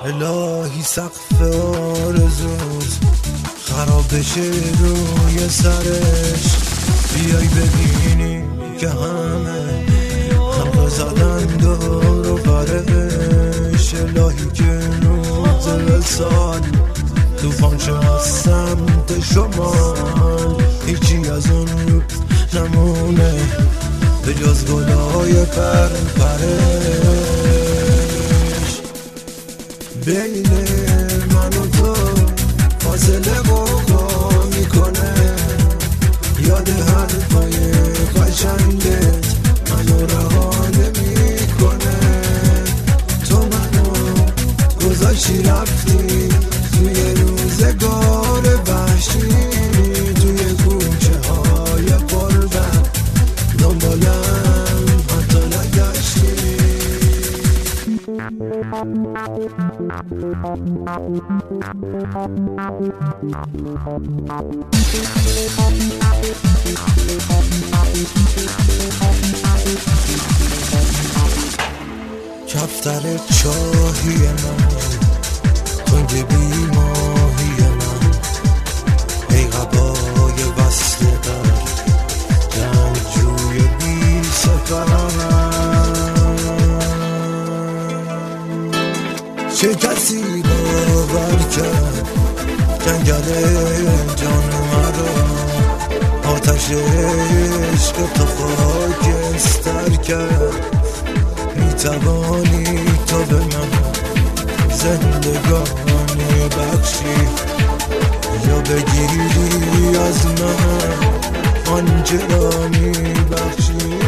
الهی سقف آرزوت خراب بشه روی سرش، بیای ببینی که همه حلقه زدن دور و برش. الهی که روز وصال توفان شد سمت شمال، هیچی از اون روز نمونه به جز گلای پرش. بین من و تو فاصله قوقا میکنه، یاد حرفای قشنگت منو رها نمیکنه. تو منو گذاشتی رفتی توی روزگار وحشی، توی کوچه های قربت دنبالم حتی نگشتی. کفتر چاهی من، تنگ بیماهی من، ای قبای وصل در جنگجوی بی سپرم. چه کسی باور کرد جنگل جان مرا، آتش عشق تو خاکستر کرد. میتوانی تو به من زندگانی بخشی، یا بگیری از من آنچه را میبخشی.